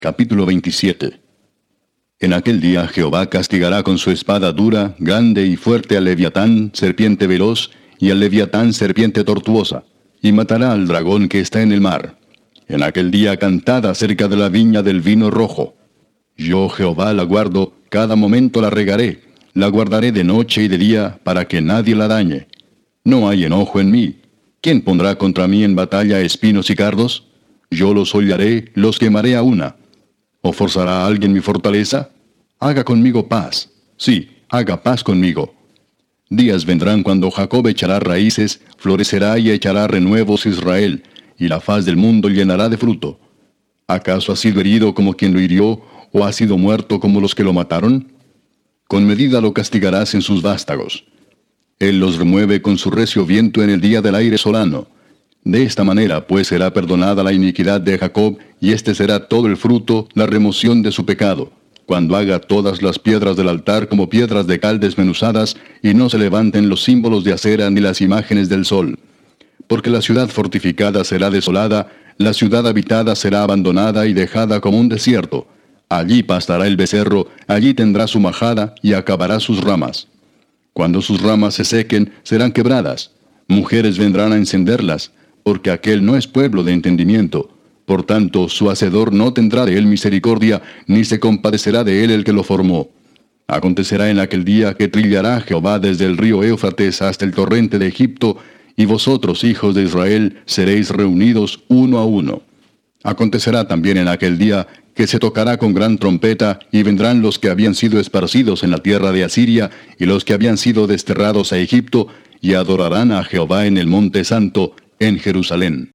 Capítulo 27. En aquel día Jehová castigará con su espada dura, grande y fuerte al Leviatán, serpiente veloz, y al Leviatán, serpiente tortuosa, y matará al dragón que está en el mar. En aquel día cantad acerca de la viña del vino rojo. Yo Jehová la guardo, cada momento la regaré, la guardaré de noche y de día, para que nadie la dañe. No hay enojo en mí. ¿Quién pondrá contra mí en batalla espinos y cardos? Yo los hollaré, los quemaré a una. ¿O forzará a alguien mi fortaleza? Haga conmigo paz. Sí, haga paz conmigo. Días vendrán cuando Jacob echará raíces, florecerá y echará renuevos Israel, y la faz del mundo llenará de fruto. ¿Acaso ha sido herido como quien lo hirió, o ha sido muerto como los que lo mataron? Con medida lo castigarás en sus vástagos. Él los remueve con su recio viento en el día del aire solano. De esta manera, pues, será perdonada la iniquidad de Jacob, y este será todo el fruto, la remoción de su pecado, cuando haga todas las piedras del altar como piedras de cal desmenuzadas, y no se levanten los símbolos de acera ni las imágenes del sol. Porque la ciudad fortificada será desolada, la ciudad habitada será abandonada y dejada como un desierto. Allí pastará el becerro, allí tendrá su majada, y acabará sus ramas. Cuando sus ramas se sequen, serán quebradas. Mujeres vendrán a encenderlas, porque aquel no es pueblo de entendimiento. Por tanto, su hacedor no tendrá de él misericordia, ni se compadecerá de él el que lo formó. Acontecerá en aquel día que trillará Jehová desde el río Éufrates hasta el torrente de Egipto, y vosotros, hijos de Israel, seréis reunidos uno a uno. Acontecerá también en aquel día que se tocará con gran trompeta, y vendrán los que habían sido esparcidos en la tierra de Asiria, y los que habían sido desterrados a Egipto, y adorarán a Jehová en el monte santo, en Jerusalén.